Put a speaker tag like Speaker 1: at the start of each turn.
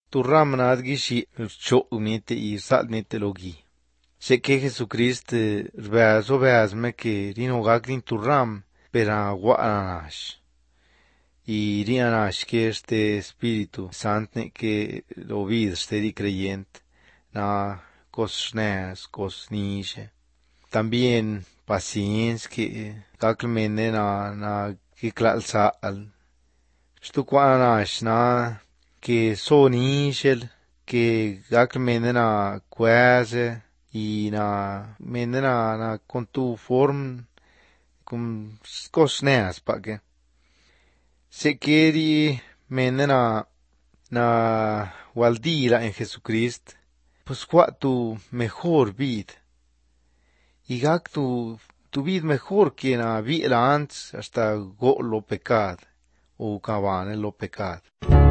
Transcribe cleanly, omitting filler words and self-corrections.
Speaker 1: tu ram nad gishi cho unite y sal nite logi. Sé que Jesucrist rbez o bez me que rino gak din tu ram pera guanash. Y rianash que este Espíritu Santo que lo vid este di creyent na cos nes, cos nishe. También paciencia que gakmene na que klal saal. Stu guanash na que son ishel que gakmene na quase y na mene na con tu form con cosneas pa que se queri mene na waldira en Jesucristo pues cuat tu mejor vid y gak tu vid mejor que na vi la antes hasta go lo pecado o cabane lo pecado.